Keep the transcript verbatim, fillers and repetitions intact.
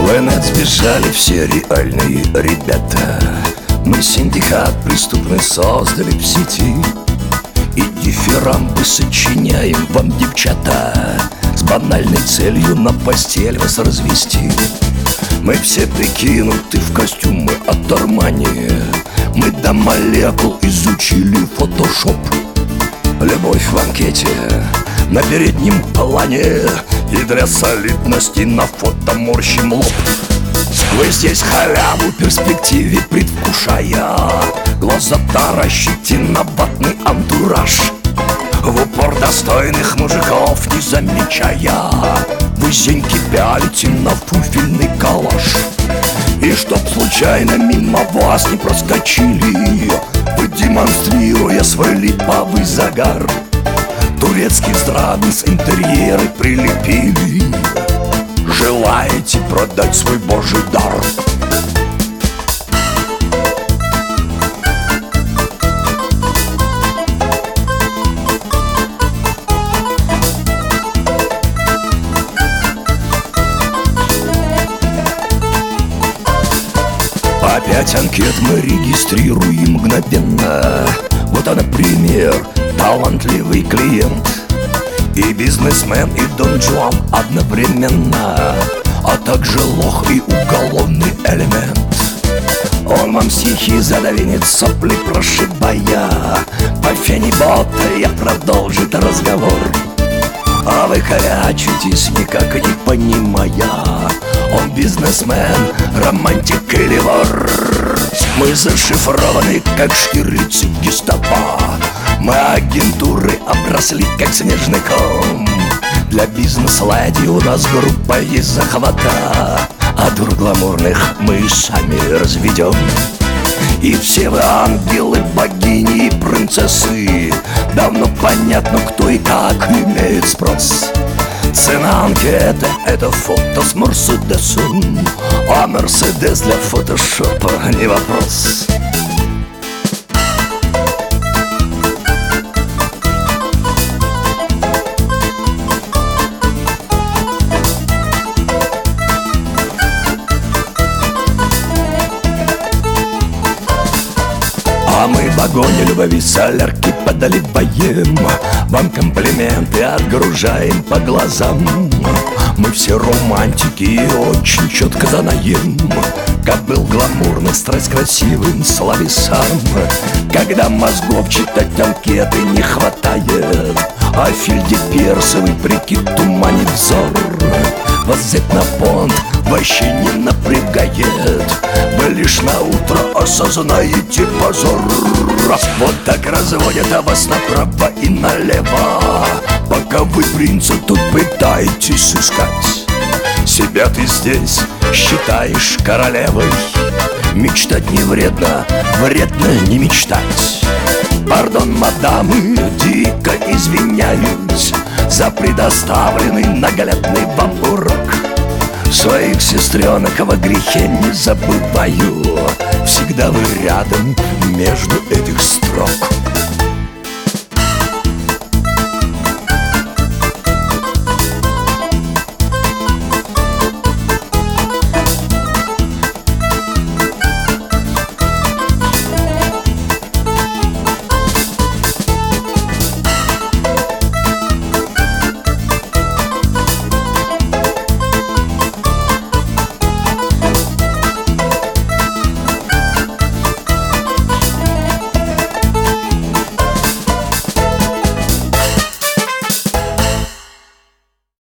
В инет сбежали все реальные ребята. Мы синдикат преступный создали в сети, и дифирамбы сочиняем вам, девчата, с банальной целью на постель вас развести. Мы все прикинуты в костюмы от Армани. Мы до молекул изучили фотошоп. Любовь в анкете на переднем плане, и для солидности на фото морщим лоб. Вы здесь халяву в перспективе предвкушая, глаза таращите на ватный антураж, в упор достойных мужиков не замечая. Вы зеньки пялите на фуфельный калаш. И чтоб случайно мимо вас не проскочили, вы, демонстрируя свой липовый загар, турецкий эстрадный с интерьеры прилепили. Желаете продать свой божий дар? Опять анкет мы регистрируем мгновенно. Вот, а, например, талантливый клиент и бизнесмен, и Дон Жуан одновременно, а также лох и уголовный элемент. Он вам стихи задавинет, сопли прошибая, по фене ботая продолжит разговор. А вы корячитесь, никак не понимая, он бизнесмен, романтик или вор. Мы зашифрованы, как Штирлиц и гестапо. Мы агентуры обросли, как снежный ком. Для бизнес-леди у нас группа есть захвата, а дур гламурных мы сами разведем. И все вы ангелы, богини и принцессы, давно понятно, кто и как имеет спрос. Цена анкеты — это фото с Мерседесом, а Мерседес для фотошопа не вопрос. А мы в огонь любви солярки подливаем, вам комплименты отгружаем по глазам. Мы все романтики и очень четко знаем, как был гламурный, страсть красивым словесам. Когда мозгов читать анкеты не хватает, а Фильде персовый прикид туманит взор, вас взять на понт вообще не напрягает. Вы лишь на утро осознаете позор. Вот так разводят вас направо и налево, пока вы принца тут пытаетесь искать. Себя ты здесь считаешь королевой. Мечтать не вредно, вредно не мечтать. Пардон, мадамы, дико извиняюсь за предоставленный наглядный вам урок. Своих сестренок во грехе не забываю, всегда вы рядом между этих строк.